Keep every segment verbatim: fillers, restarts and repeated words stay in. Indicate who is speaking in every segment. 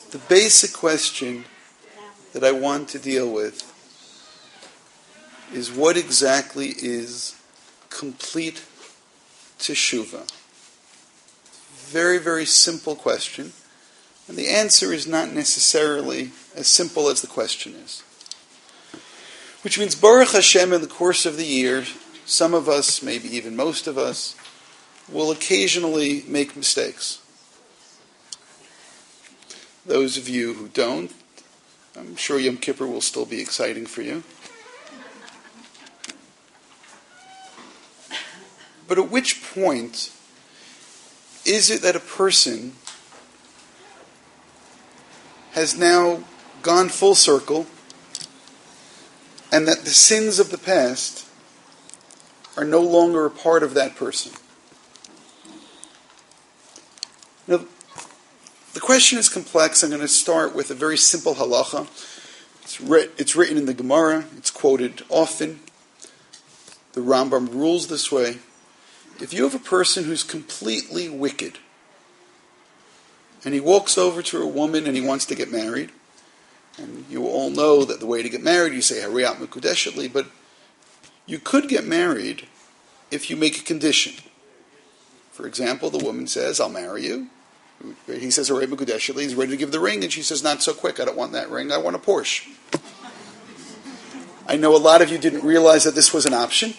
Speaker 1: The basic question that I want to deal with is what exactly is complete teshuvah? Very, very simple question. And the answer is not necessarily as simple as the question is. Which means, Baruch Hashem, in the course of the year, some of us, maybe even most of us, will occasionally make mistakes. Those of you who don't, I'm sure Yom Kippur will still be exciting for you. But at which point is it that a person has now gone full circle and that the sins of the past are no longer a part of that person? Now, the question is complex. I'm going to start with a very simple halacha. It's, writ- it's written in the Gemara. It's quoted often. The Rambam rules this way. If you have a person who's completely wicked, and he walks over to a woman and he wants to get married, and you all know that the way to get married, you say, Hariyat Mekudeshetli, but you could get married if you make a condition. For example, the woman says, I'll marry you. He says, Hariyat Mekudeshetli, he's ready to give the ring, and she says, not so quick, I don't want that ring, I want a Porsche. I know a lot of you didn't realize that this was an option.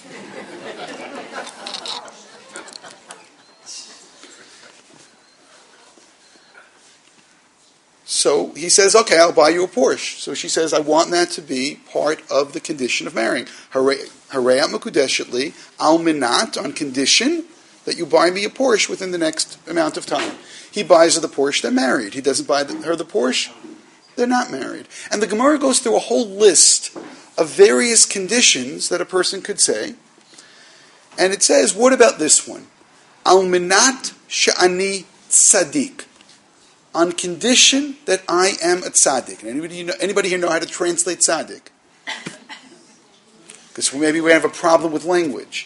Speaker 1: So he says, okay, I'll buy you a Porsche. So she says, I want that to be part of the condition of marrying. Harayat Mekudeshetli, al minat, on condition that you buy me a Porsche within the next amount of time. He buys her the Porsche, they're married. He doesn't buy her the Porsche, they're not married. And the Gemara goes through a whole list of various conditions that a person could say. And it says, what about this one? Al minat she'ani tzaddik. On condition that I am a tzaddik. Anybody, you know, anybody here know how to translate tzaddik? Because maybe we have a problem with language.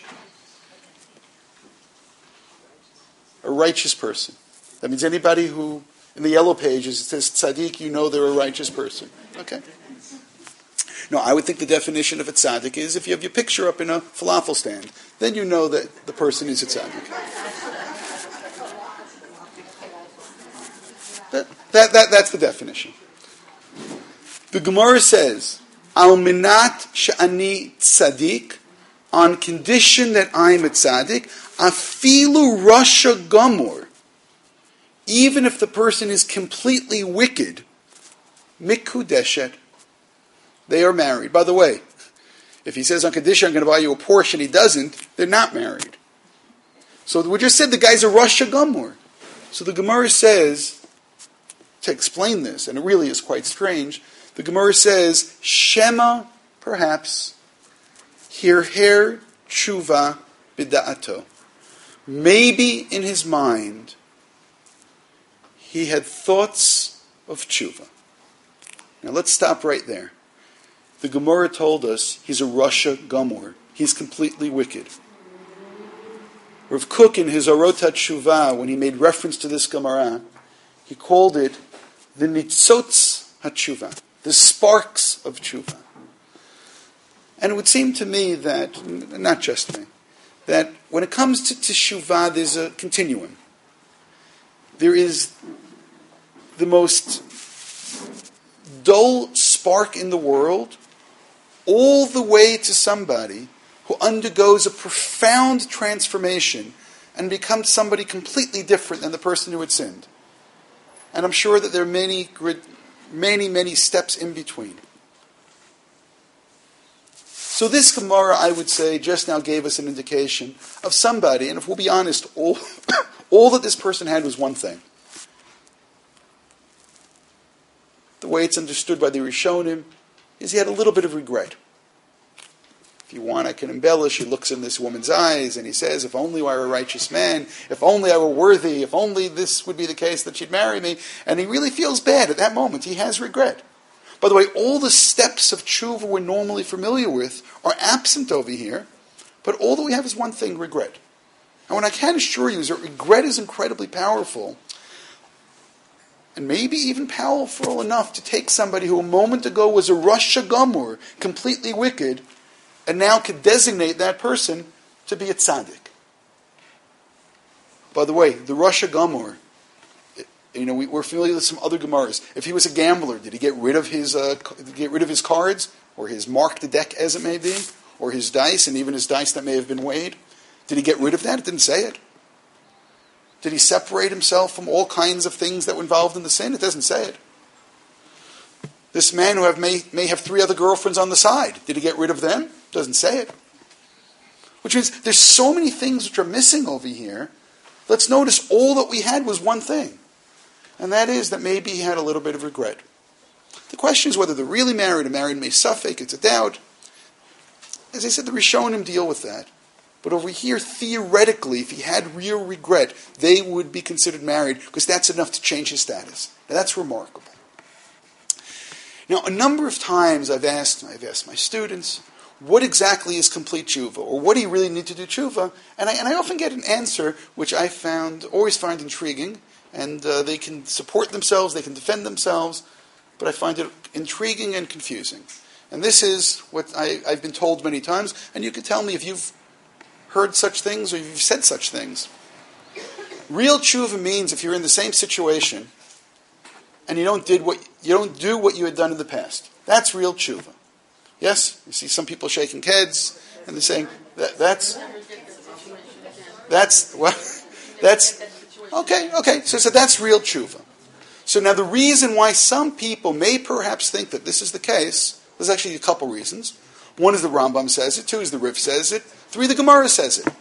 Speaker 1: A righteous person. That means anybody who, in the yellow pages, it says tzaddik, you know they're a righteous person. Okay? No, I would think the definition of a tzaddik is if you have your picture up in a falafel stand, then you know that the person is a tzaddik. That, that, that, that's the definition. The Gemara says, Al minat she'ani tzaddik, on condition that I'm a tzaddik, afilu rasha gamor, even if the person is completely wicked, mikudeshet, they are married. By the way, if he says on condition I'm going to buy you a Porsche and he doesn't, they're not married. So we just said the guy's a rasha gamor. So the Gemara says, to explain this, and it really is quite strange, the Gemara says, Shema, perhaps, hirher tshuva bida'ato. Maybe in his mind, he had thoughts of tshuva. Now let's stop right there. The Gemara told us he's a rasha gamor. He's completely wicked. Rav Kook in his Orot HaTshuvah, when he made reference to this Gemara, he called it the nitzotz hatshuva, the sparks of tshuva. And it would seem to me that, not just me, that when it comes to teshuvah, there's a continuum. There is the most dull spark in the world, all the way to somebody who undergoes a profound transformation and becomes somebody completely different than the person who had sinned. And I'm sure that there are many, many, many steps in between. So this Gemara, I would say, just now gave us an indication of somebody, and if we'll be honest, all, all that this person had was one thing. The way it's understood by the Rishonim is he had a little bit of regret. If you want, I can embellish. He looks in this woman's eyes and he says, if only I were a righteous man, if only I were worthy, if only this would be the case that she'd marry me. And he really feels bad at that moment. He has regret. By the way, all the steps of tshuva we're normally familiar with are absent over here, but all that we have is one thing, regret. And what I can assure you is that regret is incredibly powerful. and maybe even powerful enough to take somebody who a moment ago was a Rasha Gamur, completely wicked, and now could designate that person to be a tzaddik. By the way, the Rasha Gamur, you know, we, we're familiar with some other Gemaras. If he was a gambler, did he get rid of his uh, did he get rid of his cards, or his mark the deck as it may be, or his dice, and even his dice that may have been weighed? Did he get rid of that? It didn't say it. Did he separate himself from all kinds of things that were involved in the sin? It doesn't say it. This man who have, may, may have three other girlfriends on the side, did he get rid of them? It doesn't say it. Which means there's so many things which are missing over here. Let's notice all that we had was one thing. And that is that maybe he had a little bit of regret. The question is whether they're really married or married may suffix. It's a doubt. As I said, the Rishonim deal with that. But over here, theoretically, if he had real regret, they would be considered married because that's enough to change his status. Now, that's remarkable. Now, a number of times I've asked, I've asked my students, what exactly is complete tshuva, or what do you really need to do tshuva? And I, and I often get an answer which I found, always find intriguing, and uh, they can support themselves, they can defend themselves, but I find it intriguing and confusing. And this is what I, I've been told many times, and you can tell me if you've heard such things or you've said such things. Real tshuva means if you're in the same situation and you don't did what you don't do what you had done in the past. That's real tshuva. Yes? You see some people shaking heads and they're saying that, that's that's what that's okay, okay. So, so that's real tshuva. So now the reason why some people may perhaps think that this is the case, there's actually a couple reasons. One is the Rambam says it, two is the Rif says it, three the Gemara says it.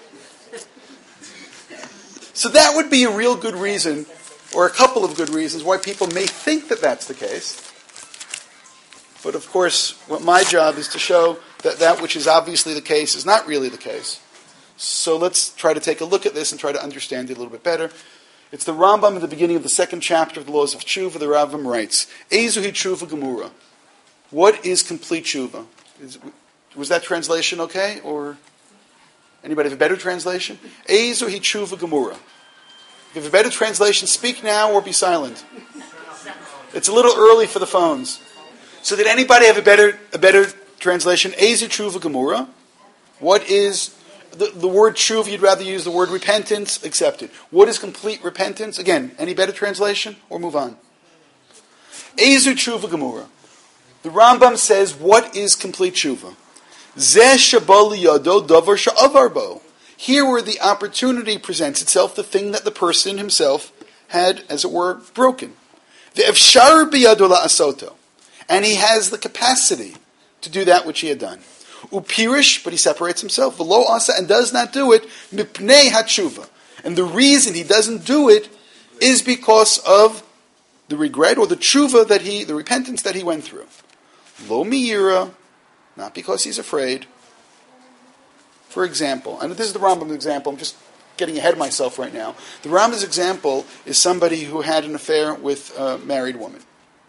Speaker 1: So that would be a real good reason, or a couple of good reasons, why people may think that that's the case. But of course, what my job is to show that that which is obviously the case is not really the case. So let's try to take a look at this and try to understand it a little bit better. It's the Rambam at the beginning of the second chapter of the Laws of Tshuva. The Rambam writes, Ezuhi Tshuva Gemura. What is complete tshuva? Is, was that translation okay? Or anybody have a better translation? Ezuhi Tshuva Gemura. If you have a better translation, speak now or be silent. It's a little early for the phones. So did anybody have a better a better translation? Ezu Tshuva Gemura. What is the, the word tshuva? You'd rather use the word repentance? Accepted. What is complete repentance? Again, any better translation? Or move on. Ezu Tshuva Gemura. The Rambam says, what is complete tshuva? Zeh sheba liyado davar she'avar bo. Here where the opportunity presents itself, the thing that the person himself had, as it were, broken. Ve'efshar biyado la'asoto. And he has the capacity to do that which he had done. Upirish, but he separates himself. V'lo asa, and does not do it, mipnei hatshuva. And the reason he doesn't do it is because of the regret or the tshuva that he, the repentance that he went through. Lo miyira, not because he's afraid. For example, and this is the Rambam's example, I'm just getting ahead of myself right now. The Rambam's example is somebody who had an affair with a married woman.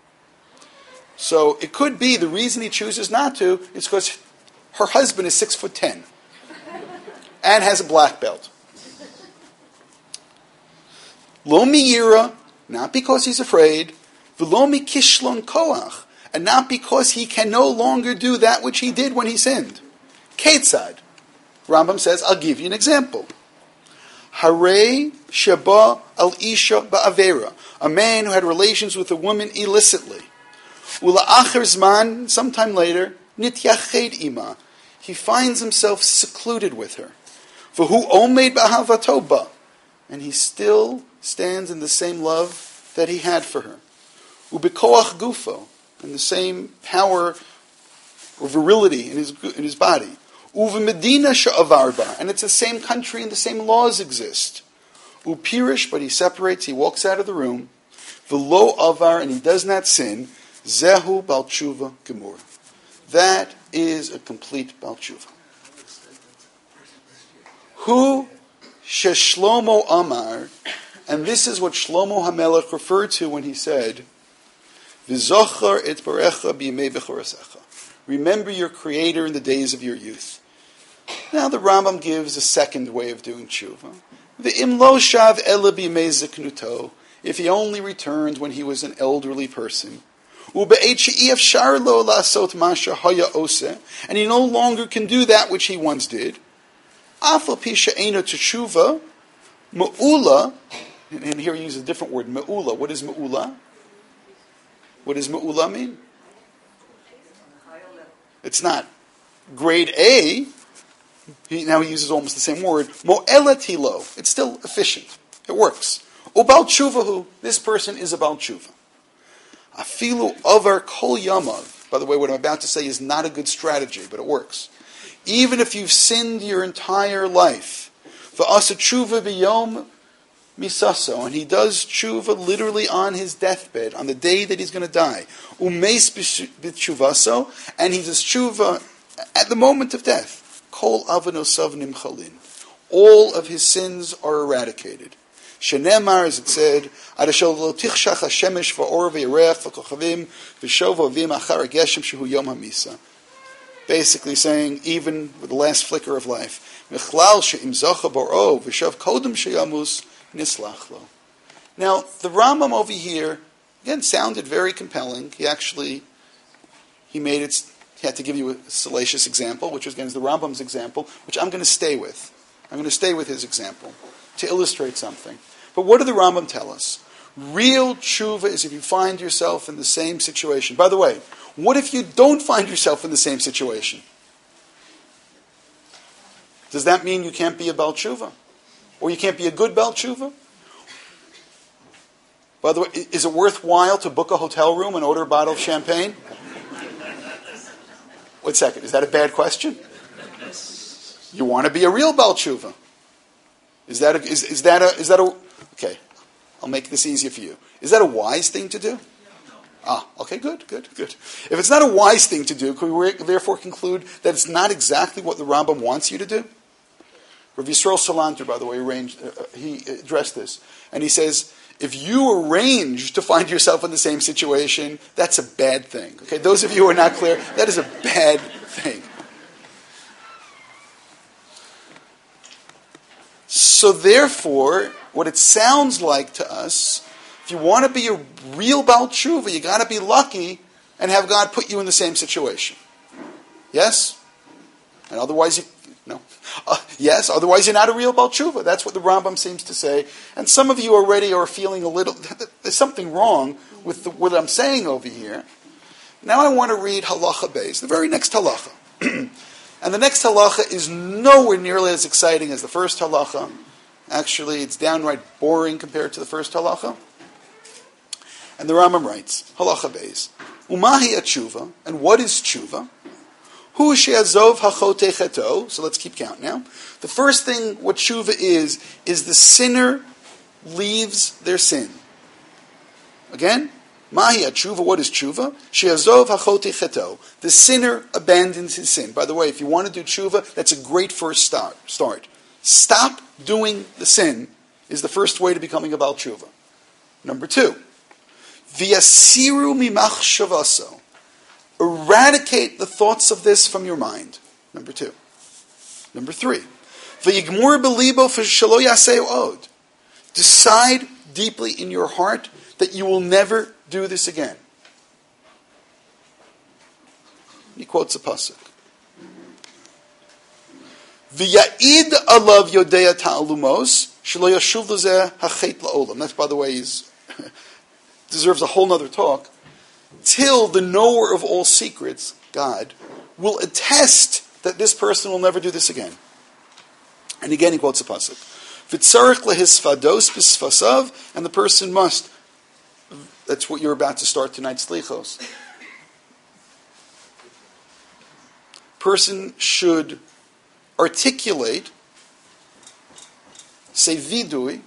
Speaker 1: So it could be the reason he chooses not to is because her husband is six foot ten and has a black belt. Lo miyira, not because he's afraid. V'lo mi kishlon koach, and not because he can no longer do that which he did when he sinned. Ketzad. Rambam says, I'll give you an example. Harei sheba al isha ba'avera, a man who had relations with a woman illicitly. Ula acher zman, sometime later, nityached ima, he finds himself secluded with her. V'hu omed ba'havato ba, and he still stands in the same love that he had for her. Ubekoach gufo, and the same power or virility in his in his body. Uve Medina she'avarba, and it's the same country and the same laws exist. Upirish, but he separates, he walks out of the room. V'lo avar, and he does not sin. Zehu bal tshuva gemura. That is a complete bal tshuva. Hu sheshlomo amar, and this is what Shlomo HaMelech referred to when he said, V'zochar et barecha b'yimei b'chorasecha. Remember your Creator in the days of your youth. Now the Rambam gives a second way of doing tshuva. V'im lo shav ela b'yimei ziknuto. if he only returned when he was an elderly person. And he no longer can do that which he once did. And here he uses a different word, me'ula. What is me'ula? What does me'ula mean? It's not grade A. He, now he uses almost the same word. Mo'ela tilo. It's still efficient. It works. Ubal tshuvahu. This person is about tshuva. Afilu over kol yamav. By the way, what I'm about to say is not a good strategy, but it works. Even if you've sinned your entire life, v'asa tshuva b'yom misaso, and he does tshuva literally on his deathbed, on the day that he's going to die. Umeis b'tshuvaso, and he does tshuva at the moment of death. Kol avanosav nimchalin. All of his sins are eradicated. Shenemar, as it said, Adashol lo tichshach hashemesh va'or v'yerech v'kochavim v'shov v'avim achar geshem shehu yom hamisa. Basically saying, even with the last flicker of life, Michlal she'im zocha bor'o v'shov kodem sheyamus nislach lo. Now, the Rambam over here, again, sounded very compelling. He actually, he made it, he had to give you a salacious example, which was, again, is the Rambam's example, which I'm going to stay with. I'm going to stay with his example to illustrate something. But what did the Rambam tell us? Real tshuva is if you find yourself in the same situation. By the way, what if you don't find yourself in the same situation? Does that mean you can't be a Baal tshuva? Or you can't be a good Baal tshuva? By the way, is it worthwhile to book a hotel room and order a bottle of champagne? One second, is that a bad question? You want to be a real Baal tshuva. Is that a, is, is that a, is that a, okay, I'll make this easier for you. Is that a wise thing to do? Ah, okay, good, good, good. If it's not a wise thing to do, can we therefore conclude that it's not exactly what the Rambam wants you to do? Rav Yisrael Salanter, by the way, arranged, uh, he addressed this. And he says, if you arrange to find yourself in the same situation, that's a bad thing. Okay, those of you who are not clear, that is a bad thing. So therefore, what it sounds like to us, if you want to be a real Baal tshuva, you got to be lucky and have God put you in the same situation. Yes? And otherwise, you, no. Uh, yes, otherwise you're not a real Baal tshuva. That's what the Rambam seems to say. And some of you already are feeling a little, there's something wrong with the, what I'm saying over here. Now I want to read halacha beis, the very next halacha. And the next halacha is nowhere nearly as exciting as the first halacha. Actually, it's downright boring compared to the first halacha. And the Rambam writes, halacha beis, umahi tshuva, and what is tshuva? Hu she'azov hachote cheto. So let's keep count now. The first thing what tshuva is, is the sinner leaves their sin. Again, mahi tshuva, what is tshuva? She'azov hachote cheto. The sinner abandons his sin. By the way, if you want to do tshuva, that's a great first start. Start. Stop doing the sin is the first way to becoming a Baal tshuva. Number two, v'yasiru mimach shavaso. Eradicate the thoughts of this from your mind. Number two. Number three, v'yigmur belibo v'shelo yaseu od. Decide deeply in your heart that you will never do this again. He quotes a pasuk. V'ya'id alav yodea ta'alumos shelo yashuv lezeh hachet la'olam. That's, by the way, is deserves a whole nother talk. Till the knower of all secrets, God, will attest that this person will never do this again. And again he quotes a pasuk. V'tzarich lehisfados b'sfasav, and the person must. That's what you're about to start tonight's slichos. Person should articulate, say vidui,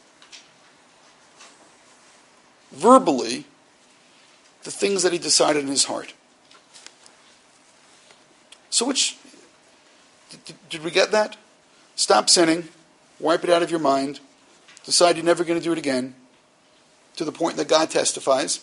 Speaker 1: verbally, the things that he decided in his heart. So which, did, did we get that? Stop sinning, wipe it out of your mind, decide you're never going to do it again, to the point that God testifies,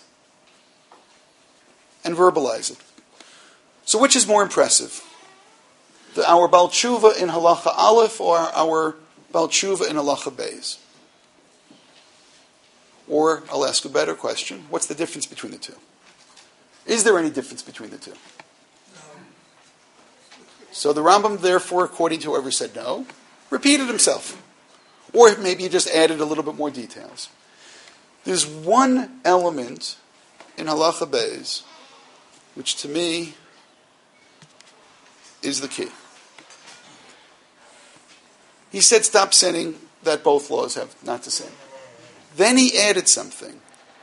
Speaker 1: and verbalize it. So which is more impressive? The, our Baal Tshuva in Halacha Aleph or our Baal Tshuva in Halacha Beis? Or, I'll ask a better question, what's the difference between the two? Is there any difference between the two? So the Rambam, therefore, according to whoever said no, repeated himself. Or maybe he just added a little bit more details. There's one element in Halacha Beis, which to me is the key. He said stop sinning, that both laws have not to sin. Then he added something.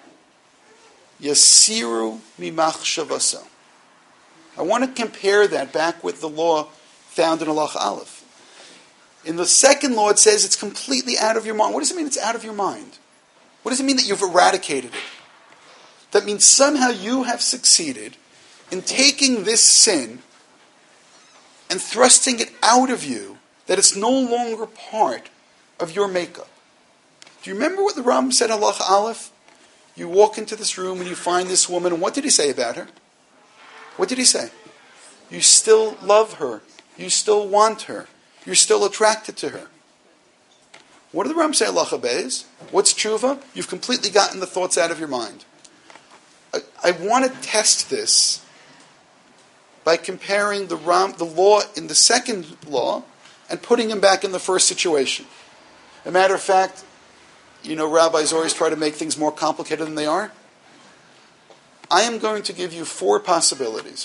Speaker 1: Yasiru mimachshavaso. I want to compare that back with the law found in Halacha Aleph. In the second law, it says it's completely out of your mind. What does it mean it's out of your mind? What does it mean that you've eradicated it? That means somehow you have succeeded in taking this sin and thrusting it out of you, that it's no longer part of your makeup. Do you remember what the Rambam said in Halacha Aleph? You walk into this room and you find this woman, and what did he say about her? What did he say? You still love her. You still want her. You're still attracted to her. What did the Rambam say in Halacha Beis? What's tshuva? You've completely gotten the thoughts out of your mind. I, I want to test this by comparing the Ram, the law in the second law and putting him back in the first situation. As a matter of fact, you know, rabbis always try to make things more complicated than they are. I am going to give you four possibilities.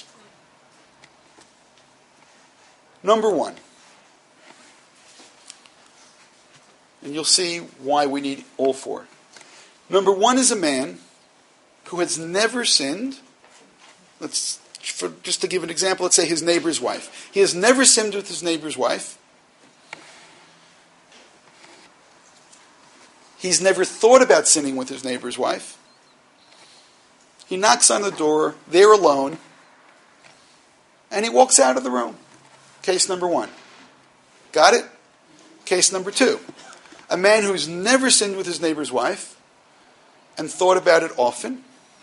Speaker 1: Number one, and you'll see why we need all four. Number one is a man who has never sinned. Let's, for, just to give an example, let's say his neighbor's wife. He has never sinned with his neighbor's wife. He's never thought about sinning with his neighbor's wife. He knocks on the door, they're alone, and he walks out of the room. Case number one. Got it? Case number two. A man who's never sinned with his neighbor's wife and thought about it often.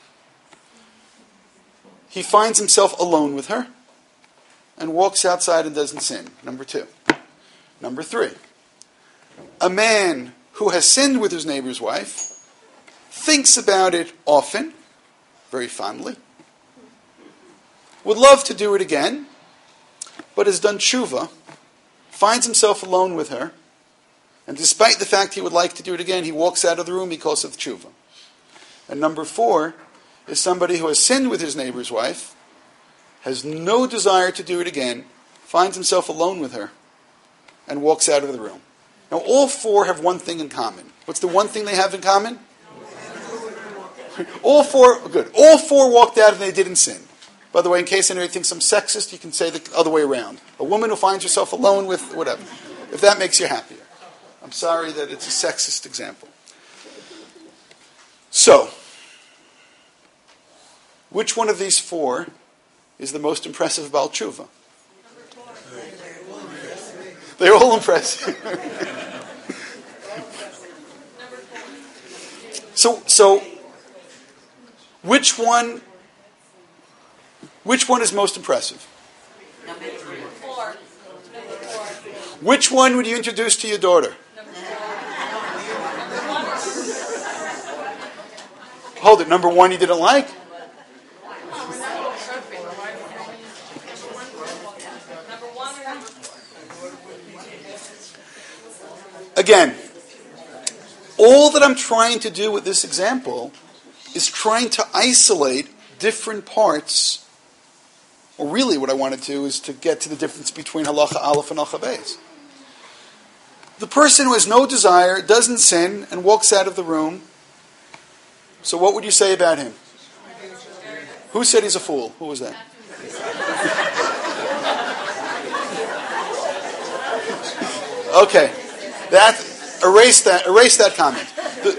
Speaker 1: He finds himself alone with her and walks outside and doesn't sin. Number two. Number three. A man who has sinned with his neighbor's wife thinks about it often, very fondly, would love to do it again, but has done tshuva, finds himself alone with her, and despite the fact he would like to do it again, he walks out of the room because of tshuva. And number four is somebody who has sinned with his neighbor's wife, has no desire to do it again, finds himself alone with her, and walks out of the room. Now, all four have one thing in common. What's the one thing they have in common? All four, good. All four walked out and they didn't sin. By the way, in case anybody thinks I'm sexist, you can say the other way around. A woman who finds herself alone with whatever. If that makes you happier. I'm sorry that it's a sexist example. So, which one of these four is the most impressive Baal Tshuva? They're all impressive. so, so, which one? Which one is most impressive?
Speaker 2: Number four.
Speaker 1: Which one would you introduce to your daughter? Hold it. Number one you didn't like? Again, all that I'm trying to do with this example is trying to isolate different parts, or really what I want to do is to get to the difference between Halacha Aleph and Halacha Beis. The person who has no desire, doesn't sin, and walks out of the room, so what would you say about him? Who said he's a fool? Who was that? Okay. That, erase that, erase that comment. The,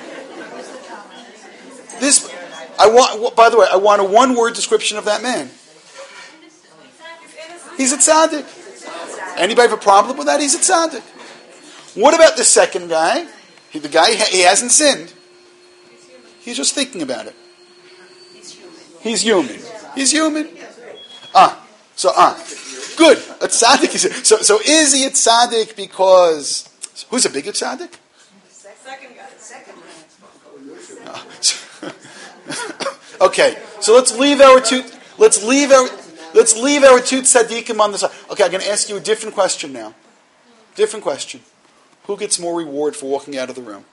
Speaker 1: this, I want, by the way, I want a one-word description of that man. He's a tzaddik. Anybody have a problem with that? He's a tzaddik. What about the second guy? He, the guy, he hasn't sinned. He's just thinking about it. He's human. He's human. Ah, so ah, good. A tzaddik is so. So is he a tzaddik because who's a bigger tzaddik?
Speaker 2: Second guy. Second guy.
Speaker 1: Okay, so let's leave our two. Let's leave our. Let's leave our two tzaddikim on the side. Okay, I'm going to ask you a different question now. Different question. Who gets more reward for walking out of the room?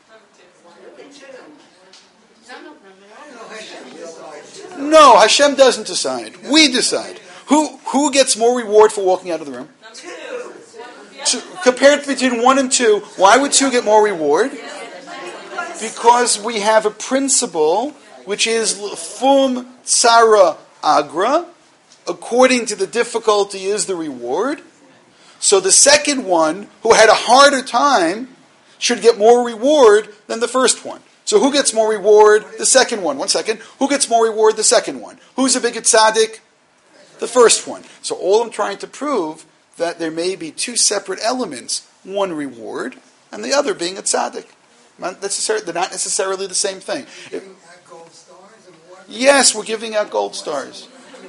Speaker 1: No, Hashem doesn't decide. We decide. Who who gets more reward for walking out of the room? Two. Compared between one and two, why would two get more reward? Because we have a principle which is fum tsara agra. According to the difficulty is the reward. So the second one, who had a harder time, should get more reward than the first one. So who gets more reward? The second one. One second. Who gets more reward? The second one. Who's a bigger tzaddik? The first one. So all I'm trying to prove that there may be two separate elements. One reward, and the other being a tzaddik. Not necessarily, they're not necessarily the same thing. If, yes, we're giving out gold stars.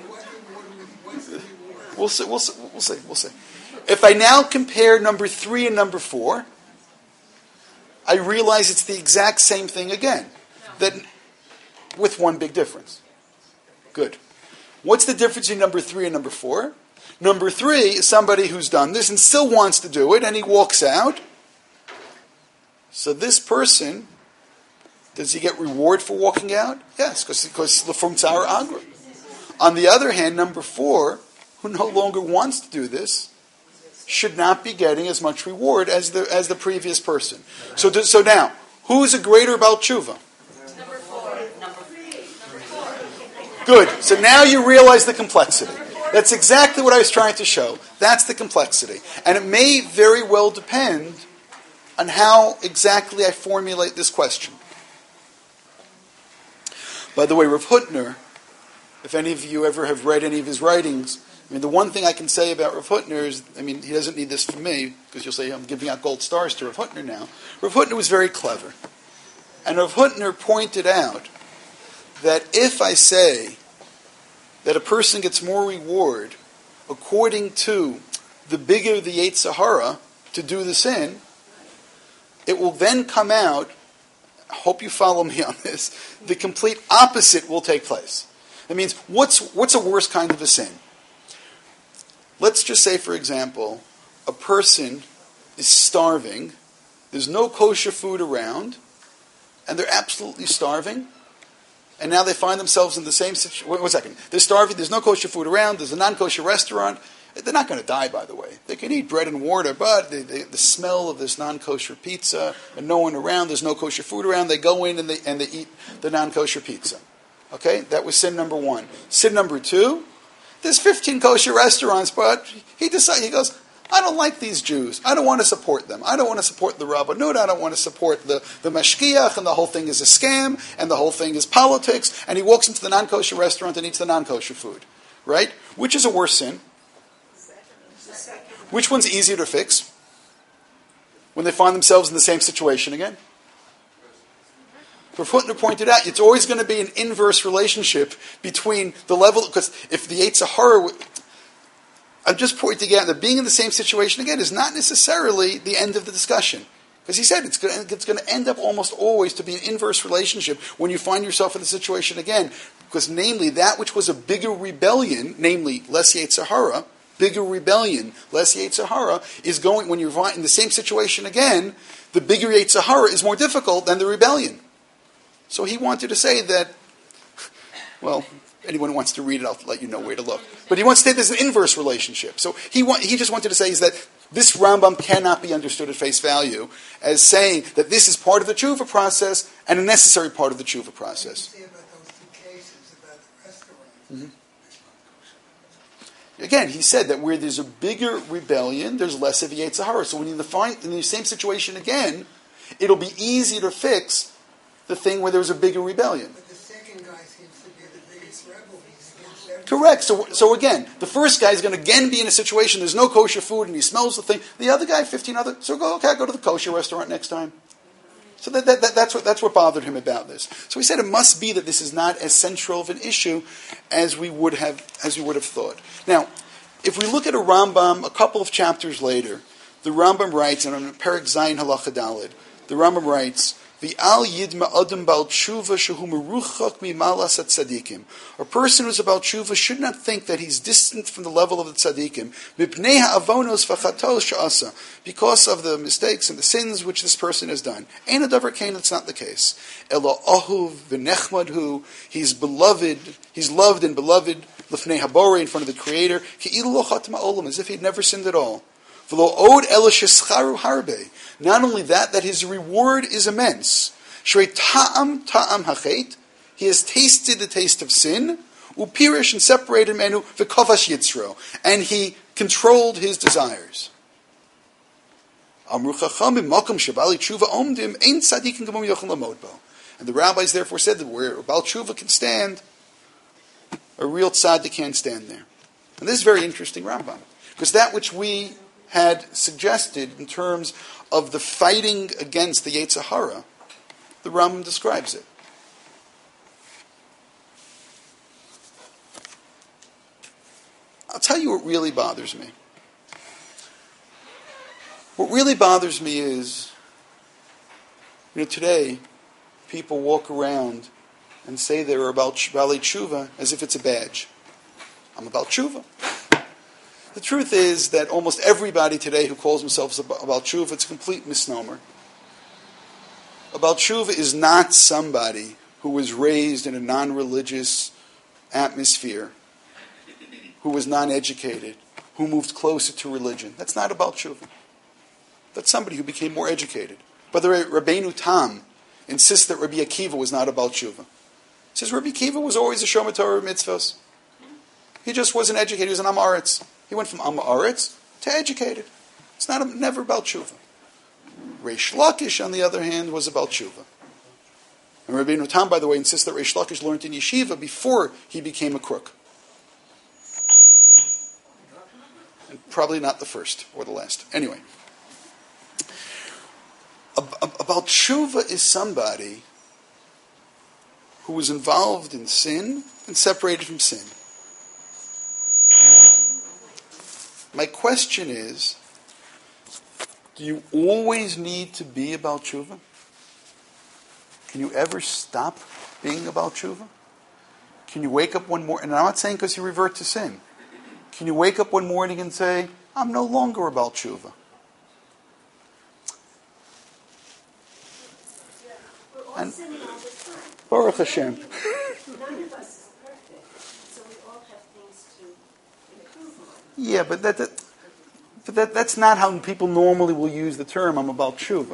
Speaker 1: We'll see, we'll see, we'll see, we'll see. If I now compare number three and number four, I realize it's the exact same thing again, that with one big difference. Good. What's the difference between number three and number four? Number three is somebody who's done this and still wants to do it, and he walks out. So this person, does he get reward for walking out? Yes, because because from Tzara Agra. On the other hand, number four, who no longer wants to do this, should not be getting as much reward as the as the previous person. So so now, who is a greater Baal Tshuva?
Speaker 2: Number four. Number three.
Speaker 1: Good. So now you realize the complexity. That's exactly what I was trying to show. That's the complexity. And it may very well depend on how exactly I formulate this question. By the way, Rav Hutner, if any of you ever have read any of his writings, I mean, the one thing I can say about Rav Hutner is, I mean, he doesn't need this from me, because you'll say I'm giving out gold stars to Rav Hutner now. Rav Hutner was very clever. And Rav Hutner pointed out that if I say that a person gets more reward according to the bigger the Yetzer Hara to do the sin, it will then come out, I hope you follow me on this, the complete opposite will take place. That means, what's what's a worse kind of a sin? Let's just say, for example, a person is starving, there's no kosher food around, and they're absolutely starving, and now they find themselves in the same situation. Wait one second. They're starving, there's no kosher food around, there's a non-kosher restaurant. They're not going to die, by the way. They can eat bread and water, but they, they, the smell of this non-kosher pizza, and no one around, there's no kosher food around, they go in and they, and they eat the non-kosher pizza. Okay? That was sin number one. Sin number two, there's fifteen kosher restaurants, but he decides, he goes, I don't like these Jews. I don't want to support them. I don't want to support the Rabbanut. I don't want to support the, the Mashkiach, and the whole thing is a scam, and the whole thing is politics, and he walks into the non-kosher restaurant and eats the non-kosher food. Right? Which is a worse sin? Which one's easier to fix? When they find themselves in the same situation again? Rav Hutner pointed out, it's always going to be an inverse relationship between the level, because if the Yetzer Hara, I'm just pointing out that being in the same situation again is not necessarily the end of the discussion. Because he said it's going, to, it's going to end up almost always to be an inverse relationship when you find yourself in the situation again. Because namely, that which was a bigger rebellion, namely less Yetzer Hara, bigger rebellion, less Yetzer Hara, is going, when you're in the same situation again, the bigger Yetzer Hara is more difficult than the rebellion. So he wanted to say that, well, anyone who wants to read it, I'll let you know where to look. But he wants to say there's an inverse relationship. So he want, he just wanted to say is that this Rambam cannot be understood at face value as saying that this is part of the tshuva process and a necessary part of the tshuva process.
Speaker 3: What do you say about those two cases about the restaurant?
Speaker 1: Mm-hmm. Again, he said that where there's a bigger rebellion, there's less of Yetzer Hara. So when you're in the, fine, in the same situation again, it'll be easy to fix the thing where there was a bigger rebellion.
Speaker 3: But the second guy seems to be the biggest rebel. He's against everything.
Speaker 1: Correct. So, so again, the first guy is going to again be in a situation, there's no kosher food, and he smells the thing. The other guy, fifteen other, so go, okay, go to the kosher restaurant next time. So that, that, that, that's, what, that's what bothered him about this. So he said it must be that this is not as central of an issue as we would have, as we would have thought. Now, if we look at a Rambam a couple of chapters later, the Rambam writes, and on Perek Zayin Halacha Daled, the Rambam writes V'al yidma adam bal tshuva shehu meruchak mimalas tzadikim. A person who's about tshuva should not think that he's distant from the level of the tzadikim, mipnei ha'avonos v'chatos she'asa, because of the mistakes and the sins which this person has done. Ein adavar kain, that's not the case. Elo ahuv v'nechmad hu, he's beloved, he's loved and beloved, l'fnei habore, in front of the Creator, ki'ilu lo chatma olam, as if he'd never sinned at all. V'lo od elo shescharu harbe. Not only that, that his reward is immense. Shrei ta'am ta'am hachet, he has tasted the taste of sin, upirish and separated menu v'kovash yitzro, and he controlled his desires. Amru chachamim makom shabali tshuva omdim ein tzadikin gemom yochel lamod bo. And the rabbis therefore said that where a Baal Tshuva can stand, a real tzaddik can't stand there. And this is very interesting, Rambam, because that which we had suggested in terms of the fighting against the Yetzer Hara, the Rambam describes it. I'll tell you what really bothers me. What really bothers me is, you know, today people walk around and say they're about Balei Tshuva as if it's a badge. I'm about Tshuva. The truth is that almost everybody today who calls themselves about Tshuva, it's a complete misnomer. About Tshuva is not somebody who was raised in a non-religious atmosphere, who was non-educated, who moved closer to religion. That's not about Tshuva. That's somebody who became more educated. By the way, Rabbeinu Tam insists that Rabbi Akiva was not about Tshuva. He says Rabbi Akiva was always a Shomer Torah mitzvahs. He just wasn't educated. He was an Am Haaretz. He went from Am Haaretz to educated. It's not a, never about Tshuva. Reish Lakish, on the other hand, was about Tshuva. And Rabbeinu Tam, by the way, insists that Reish Lakish learned in yeshiva before he became a crook. And probably not the first or the last. Anyway. About Tshuva is somebody who was involved in sin and separated from sin. My question is, do you always need to be about Tshuva? Can you ever stop being about Tshuva? Can you wake up one morning, and I'm not saying because you revert to sin, can you wake up one morning and say, I'm no longer about Tshuva? And Baruch Hashem.
Speaker 4: None of us is perfect, so we all have things to improve on.
Speaker 1: Yeah, but that, that, but that that's not how people normally will use the term, I'm about Tshuva.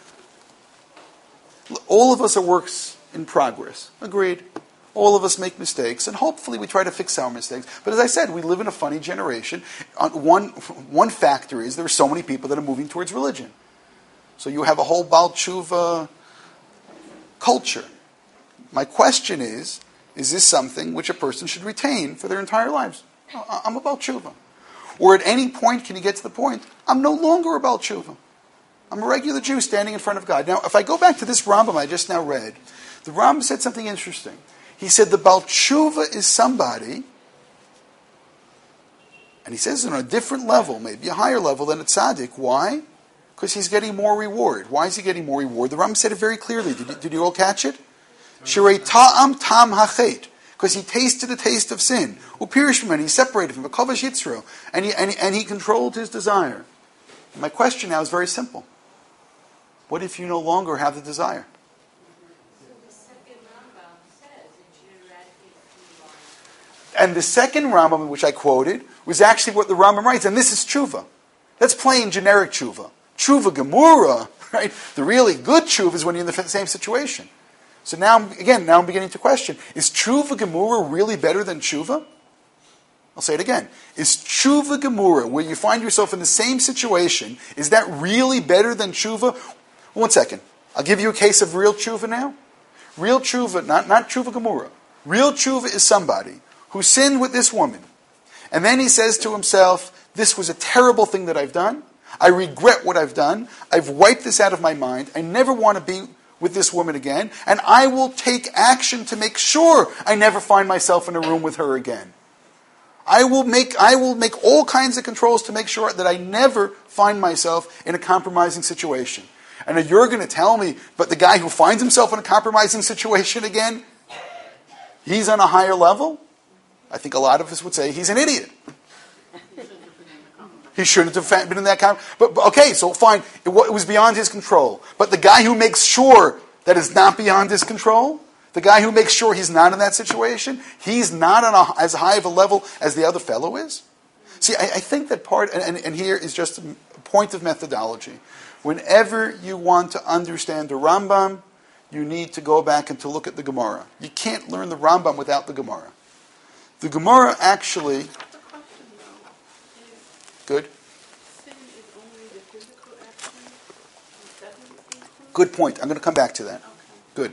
Speaker 1: All of us are works in progress. Agreed. All of us make mistakes, and hopefully we try to fix our mistakes. But as I said, we live in a funny generation. One, one factor is there are so many people that are moving towards religion. So you have a whole Baal Tshuva culture. My question is, is this something which a person should retain for their entire lives? I'm about Tshuva. Or at any point can you get to the point, I'm no longer about Tshuva. I'm a regular Jew standing in front of God. Now, if I go back to this Rambam I just now read, the Rambam said something interesting. He said the Baal Tshuva is somebody, and he says on a different level, maybe a higher level than a tzaddik. Why? Because he's getting more reward. Why is he getting more reward? The Rambam said it very clearly. Did you, did you all catch it? Shirei ta'am tam hachet. Because he tasted the taste of sin. Upirish from it, he separated from it. Kovash yitzro. And he, and, he, and he controlled his desire. My question now is very simple. What if you no longer have the desire? And the second Rambam, which I quoted, was actually what the Rambam writes. And this is tshuva. That's plain generic tshuva. Tshuva gemura, right? The really good tshuva is when you're in the same situation. So now, again, now I'm beginning to question, is tshuva gemura really better than tshuva? I'll say it again. Is tshuva gemura, where you find yourself in the same situation, is that really better than tshuva? One second. I'll give you a case of real tshuva now. Real tshuva, not, not tshuva gemura. Real tshuva is somebody who sinned with this woman. And then he says to himself, this was a terrible thing that I've done. I regret what I've done. I've wiped this out of my mind. I never want to be with this woman again. And I will take action to make sure I never find myself in a room with her again. I will make, I will make all kinds of controls to make sure that I never find myself in a compromising situation. And then you're going to tell me, but the guy who finds himself in a compromising situation again, he's on a higher level? I think a lot of us would say he's an idiot. He shouldn't have been in that kind. But, but okay, so fine, it, it was beyond his control. But the guy who makes sure that it's not beyond his control, the guy who makes sure he's not in that situation, he's not on a, as high of a level as the other fellow is. See, I, I think that part, and, and here is just a point of methodology. Whenever you want to understand the Rambam, you need to go back and to look at the Gemara. You can't learn the Rambam without the Gemara. The Gemara actually... Good? Good point. I'm going to come back to that. Good.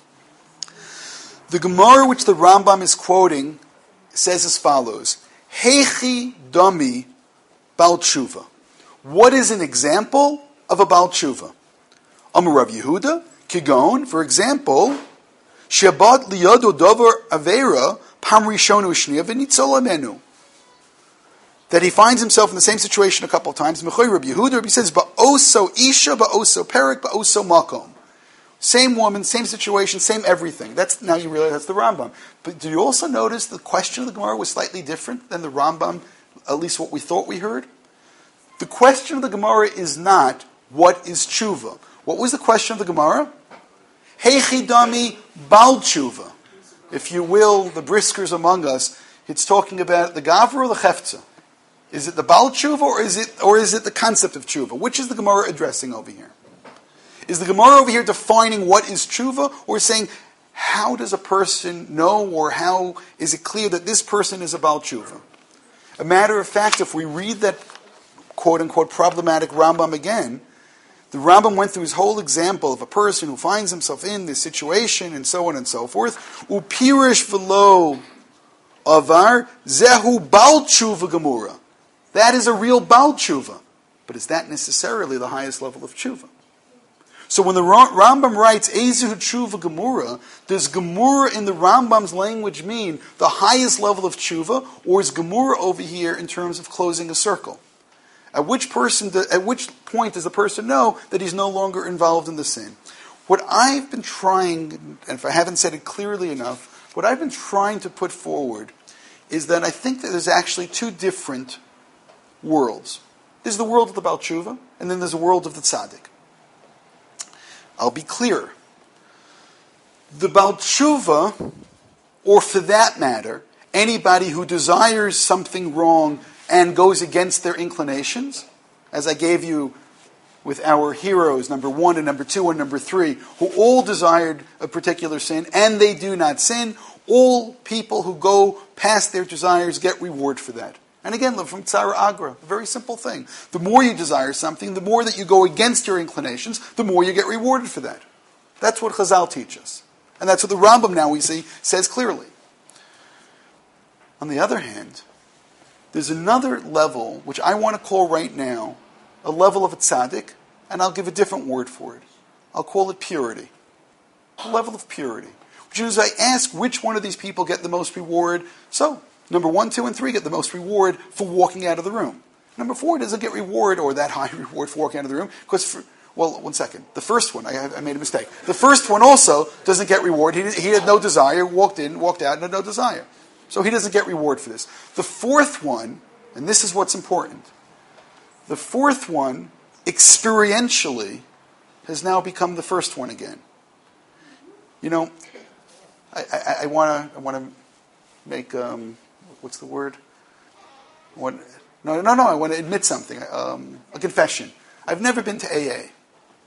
Speaker 1: The Gemara which the Rambam is quoting says as follows: Heichi dami Baal Tshuva. What is an example of a Baal Tshuva? Amar Rav Yehuda, Kigon, for example, Shabbat liyado dover avera pam rishonu shniya v'nitzol amenu. That he finds himself in the same situation a couple of times. Mechoy Rabbi Yehuda, he says, ba'oso isha, ba'oso perik, ba'oso makom. Same woman, same situation, same everything. That's now you realize that's the Rambam. But do you also notice the question of the Gemara was slightly different than the Rambam, at least what we thought we heard? The question of the Gemara is not, what is tshuva? What was the question of the Gemara? Heichi dami Baal Tshuva. If you will, the briskers among us, it's talking about the Gavra or the Chefza. Is it the Baal Tshuva or is it or is it the concept of Tshuva? Which is the Gemara addressing over here? Is the Gemara over here defining what is Tshuva, or saying how does a person know, or how is it clear that this person is a Baal Tshuva? A matter of fact, if we read that quote-unquote problematic Rambam again, the Rambam went through his whole example of a person who finds himself in this situation and so on and so forth. Upirish v'lo avar zehu Baal Tshuva Gemura. That is a real Baal Tshuva. But is that necessarily the highest level of Tshuva? So when the Rambam writes Ezehu Tshuva Gemura, does Gemura in the Rambam's language mean the highest level of Tshuva, or is Gemura over here in terms of closing a circle? At which person, do, at which point does the person know that he's no longer involved in the sin? What I've been trying, and if I haven't said it clearly enough, what I've been trying to put forward is that I think that there's actually two different worlds. There's the world of the Baal Tshuva, and then there's the world of the Tzaddik. I'll be clear. The Baal Tshuva, or for that matter, anybody who desires something wrong and goes against their inclinations, as I gave you with our heroes, number one and number two and number three, who all desired a particular sin, and they do not sin, all people who go past their desires get reward for that. And again, from Tzara Agra, a very simple thing. The more you desire something, the more that you go against your inclinations, the more you get rewarded for that. That's what Chazal teaches. And that's what the Rambam, now we see, says clearly. On the other hand, there's another level, which I want to call right now, a level of a tzaddik, and I'll give a different word for it. I'll call it purity. A level of purity. Which is, I ask which one of these people get the most reward. So, number one, two, and three get the most reward for walking out of the room. Number four doesn't get reward, or that high reward for walking out of the room, because, for, well, one second. The first one, I, I made a mistake. The first one also doesn't get reward. He, he had no desire, walked in, walked out, and had no desire. So he doesn't get reward for this. The fourth one, and this is what's important, the fourth one, experientially, has now become the first one again. You know, I, I want to I want to make, um, what's the word? I want, no, no, no, I want to admit something, um, a confession. I've never been to A A.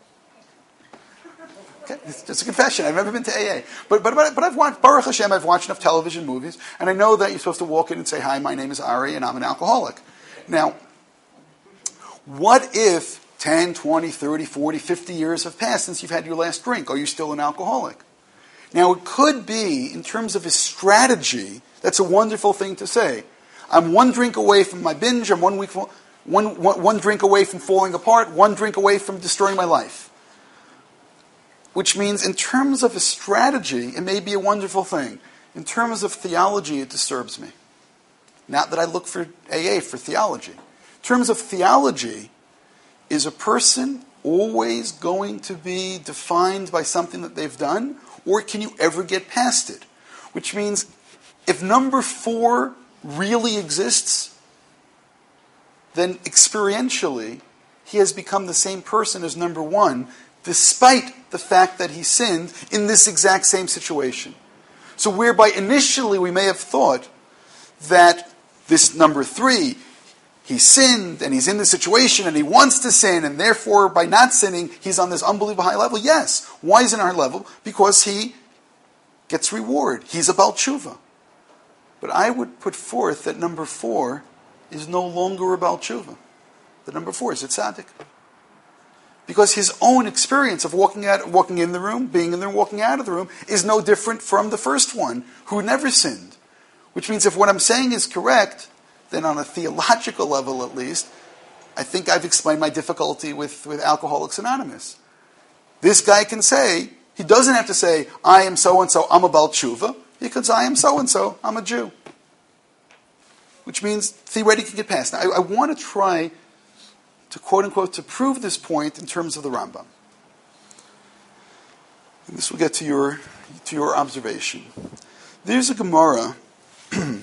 Speaker 1: Okay, it's just a confession. I've never been to A A. But, but, but, but I've watched, Baruch Hashem, I've watched enough television movies, and I know that you're supposed to walk in and say, hi, my name is Ari, and I'm an alcoholic. Now, what if ten, twenty, thirty, forty, fifty years have passed since you've had your last drink? Are you still an alcoholic? Now, it could be, in terms of a strategy, that's a wonderful thing to say. I'm one drink away from my binge, I'm one, week from, one, one, one drink away from falling apart, one drink away from destroying my life. Which means, in terms of a strategy, it may be a wonderful thing. In terms of theology, it disturbs me. Not that I look for A A for theology. In terms of theology, is a person always going to be defined by something that they've done, or can you ever get past it? Which means if number four really exists, then experientially he has become the same person as number one, despite the fact that he sinned in this exact same situation. So whereby initially we may have thought that this number three, he sinned and he's in this situation and he wants to sin, and therefore by not sinning he's on this unbelievable high level. Yes. Why is he on a high level? Because he gets reward. He's a Baal Tshuva. But I would put forth that number four is no longer a Baal Tshuva. The number four is a tzaddik. Because his own experience of walking out, walking in the room, being in there, walking out of the room, is no different from the first one, who never sinned. Which means if what I'm saying is correct, then on a theological level at least, I think I've explained my difficulty with, with Alcoholics Anonymous. This guy can say, he doesn't have to say, I am so-and-so, I'm a Baal Tshuva. He could say, I am so-and-so, I'm a Jew. Which means theoretically he can get past. Now, I, I want to try to quote-unquote, to prove this point in terms of the Rambam. And this will get to your, to your observation. There's a Gemara in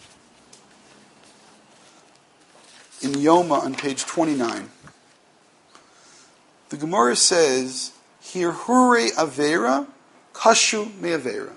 Speaker 1: Yoma on page twenty-nine. The Gemara says, Hirhure Avera, Kashu Me Avera.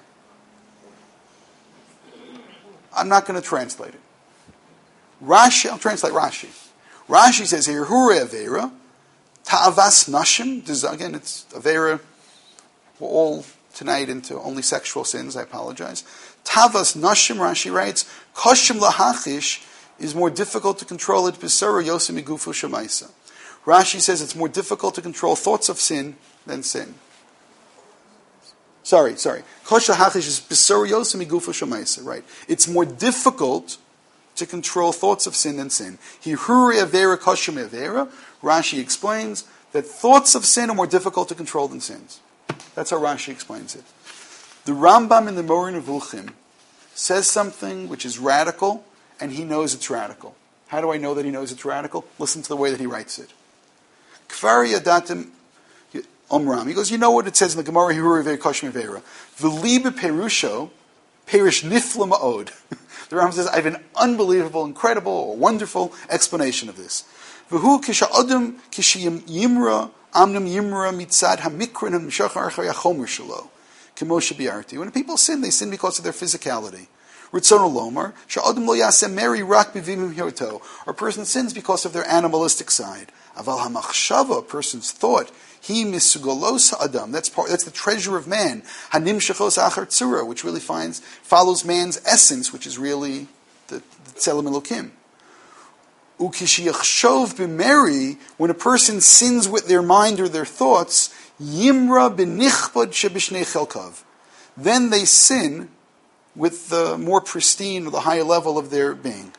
Speaker 1: I'm not going to translate it. Rashi, I'll translate Rashi. Rashi says here, Hure Avera, Ta'avas Nashim. This is, again, it's Avera. We're all tonight into only sexual sins. I apologize. Ta'avas Nashim, Rashi writes, Koshim Lahachish is more difficult to control it. B'sara Yosem Igufu Shemaisa. Rashi says it's more difficult to control thoughts of sin than sin. Sorry, sorry. Kosh Lahachish is B'sara Yosem Igufu Shemaisa. Right. It's more difficult to control thoughts of sin than sin. Hiruri avera kashim avera. Rashi explains that thoughts of sin are more difficult to control than sins. That's how Rashi explains it. The Rambam in the Moreh Nevuchim says something which is radical, and he knows it's radical. How do I know that he knows it's radical? Listen to the way that he writes it. Kfar yadatim omram. He goes, you know what it says in the Gemara, Hiruri avera kashim avera. V'libe perusho, perish nifla ma'od. The Rambam says, I have an unbelievable, incredible, or wonderful explanation of this. V'hu kisha adam kishiyim yimra amnam yimra mitzad hamikrin hamishachar chayachomer shelo k'moshe biarti. When people sin, they sin because of their physicality. Ritzono lomar sha'adam lo yasem meri rak bivimim hirto. A person sins because of their animalistic side. Aval hamachshava, a person's thought. He misugolos adam. That's part. That's the treasure of man. Hanim shechos achar tzura, which really finds follows man's essence, which is really the tzelem elokim. Ukishiyachshov b'meri, when a person sins with their mind or their thoughts, yimra b'nichbad shebishnei chelkav. Then they sin with the more pristine or the higher level of their being.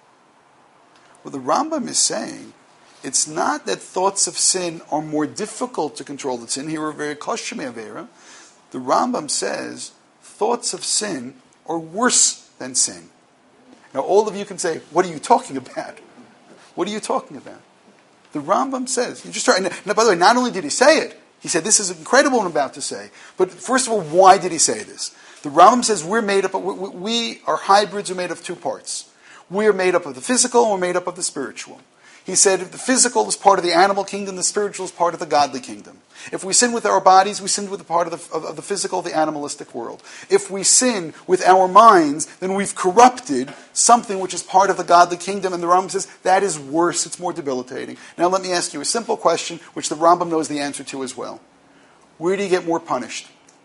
Speaker 1: What the Rambam is saying, it's not that thoughts of sin are more difficult to control than sin. Here are very kashim avera. The Rambam says thoughts of sin are worse than sin. Now all of you can say, what are you talking about? What are you talking about? The Rambam says, you just try, and now, by the way, not only did he say it, he said, this is incredible what I'm about to say. But first of all, why did he say this? The Rambam says we're made up of, we, we are hybrids, we're made of two parts. We are made up of the physical and we're made up of the spiritual. He said the physical is part of the animal kingdom, the spiritual is part of the godly kingdom. If we sin with our bodies, we sin with the part of the, of, of the physical, the animalistic world. If we sin with our minds, then we've corrupted something which is part of the godly kingdom, and the Rambam says that is worse, it's more debilitating. Now let me ask you a simple question, which the Rambam knows the answer to as well. Where do you get more punished?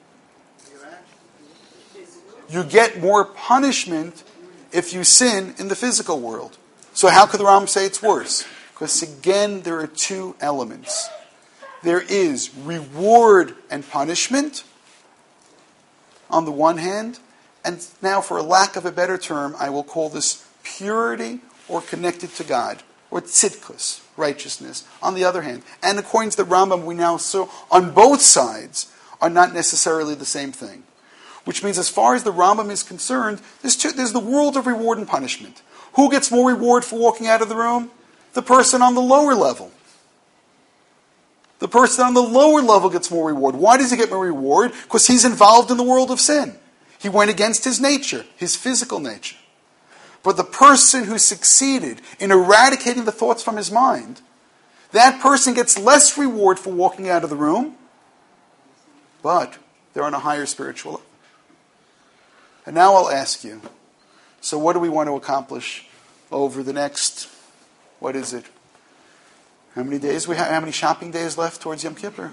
Speaker 1: You get more punishment if you sin in the physical world. So how could the Rambam say it's worse? Because again, there are two elements. There is reward and punishment on the one hand, and now for a lack of a better term, I will call this purity or connected to God, or tzidkus, righteousness, on the other hand. And according to the Rambam, we now saw on both sides are not necessarily the same thing. Which means as far as the Rambam is concerned, there's, two, there's the world of reward and punishment. Who gets more reward for walking out of the room? The person on the lower level. The person on the lower level gets more reward. Why does he get more reward? Because he's involved in the world of sin. He went against his nature, his physical nature. But the person who succeeded in eradicating the thoughts from his mind, that person gets less reward for walking out of the room, but they're on a higher spiritual level. And now I'll ask you, so what do we want to accomplish over the next, what is it? How many days we have? How many shopping days left towards Yom Kippur?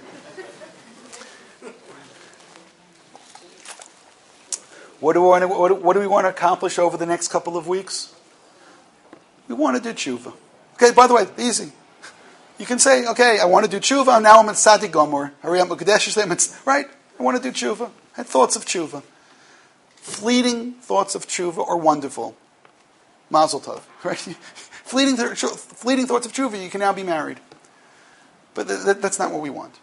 Speaker 1: What do we want to, what, what do we want to accomplish over the next couple of weeks? We want to do tshuva. Okay, by the way, easy. You can say, okay, I want to do tshuva, now I'm at Sadi Gomor. Right? I want to do tshuva. I had thoughts of tshuva. Fleeting thoughts of tshuva are wonderful. Mazel tov. Right? Fleeting, fleeting thoughts of tshuva, you can now be married. But th- th- that's not what we want.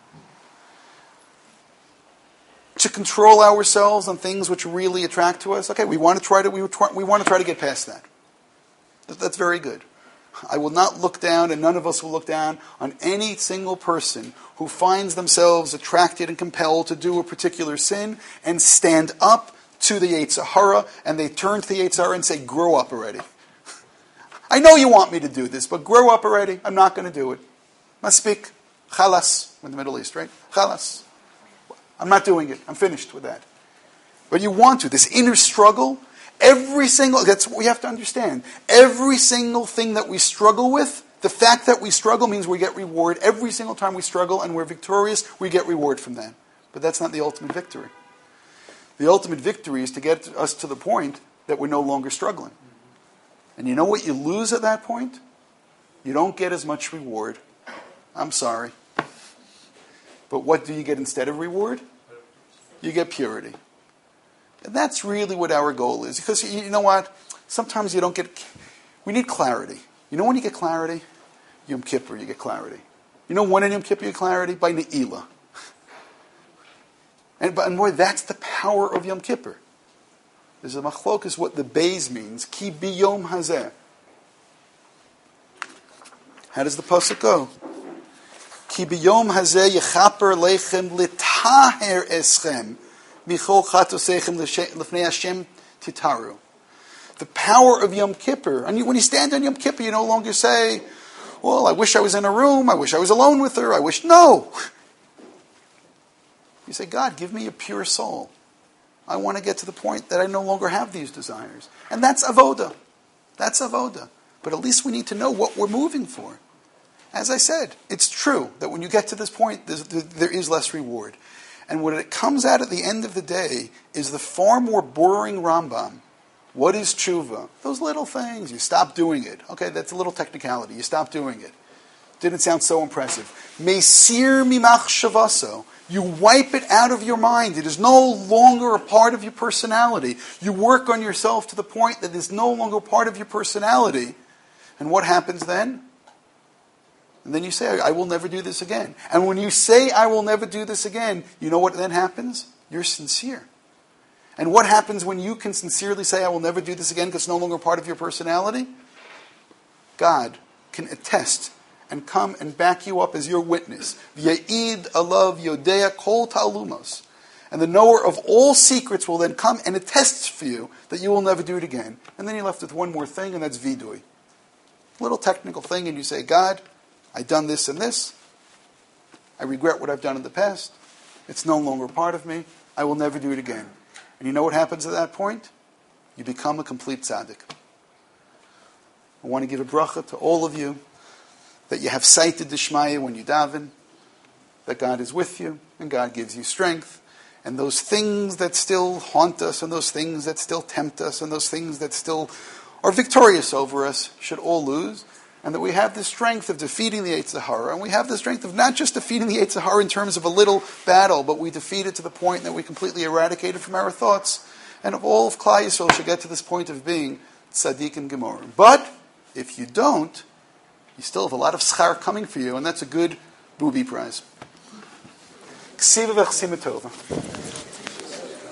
Speaker 1: To control ourselves on things which really attract to us, okay, we want to try to we, we want to try to get past that. that. That's very good. I will not look down, and none of us will look down on any single person who finds themselves attracted and compelled to do a particular sin and stand up to the Yetzer Hara, and they turn to the Yetzer Hara and say, grow up already. I know you want me to do this, but grow up already. I'm not going to do it. Maspik, chalas, in the Middle East, right? Chalas. I'm not doing it. I'm finished with that. But you want to. This inner struggle, every single, that's what we have to understand. Every single thing that we struggle with, the fact that we struggle means we get reward. Every single time we struggle and we're victorious, we get reward from that. But that's not the ultimate victory. The ultimate victory is to get us to the point that we're no longer struggling. And you know what you lose at that point? You don't get as much reward. I'm sorry. But what do you get instead of reward? You get purity. And that's really what our goal is. Because you know what? Sometimes you don't get... We need clarity. You know when you get clarity? Yom Kippur, you get clarity. You know when in Yom Kippur you get clarity? By Ne'ilah. And, and boy, that's the power of Yom Kippur. There's a machlok is what the beis means. Ki biyom hazeh. How does the pasuk go? Ki biyom hazeh yechaper lechem litaher eschem michol chatosechem lefnei Hashem titaru. The power of Yom Kippur. And you, when you stand on Yom Kippur, you no longer say, well, I wish I was in a room. I wish I was alone with her. I wish... No! You say, God, give me a pure soul. I want to get to the point that I no longer have these desires. And that's avoda. That's avoda. But at least we need to know what we're moving for. As I said, it's true that when you get to this point, there is less reward. And what it comes out at the end of the day is the far more boring Rambam. What is tshuva? Those little things. You stop doing it. Okay, that's a little technicality. You stop doing it. Didn't sound so impressive. Meisir mimach shavaso. You wipe it out of your mind. It is no longer a part of your personality. You work on yourself to the point that it is no longer part of your personality. And what happens then? And then you say, I will never do this again. And when you say, I will never do this again, you know what then happens? You're sincere. And what happens when you can sincerely say, I will never do this again because it's no longer part of your personality? God can attest and come and back you up as your witness. V'ya'id alav yodea kol ta'alumos. And the knower of all secrets will then come and attest for you that you will never do it again. And then you're left with one more thing, and that's vidui. A little technical thing, and you say, God, I've done this and this. I regret what I've done in the past. It's no longer part of me. I will never do it again. And you know what happens at that point? You become a complete tzaddik. I want to give a bracha to all of you, that you have sighted Dishmaya when you daven, that God is with you, and God gives you strength, and those things that still haunt us, and those things that still tempt us, and those things that still are victorious over us should all lose, and that we have the strength of defeating the Yetzer Hara, and we have the strength of not just defeating the Yetzer Hara in terms of a little battle, but we defeat it to the point that we completely eradicate it from our thoughts, and of all of Klal Yisrael should get to this point of being tzaddik and gemorim. But if you don't, you still have a lot of schar coming for you, and that's a good booby prize. Ksiva v'chsima tova.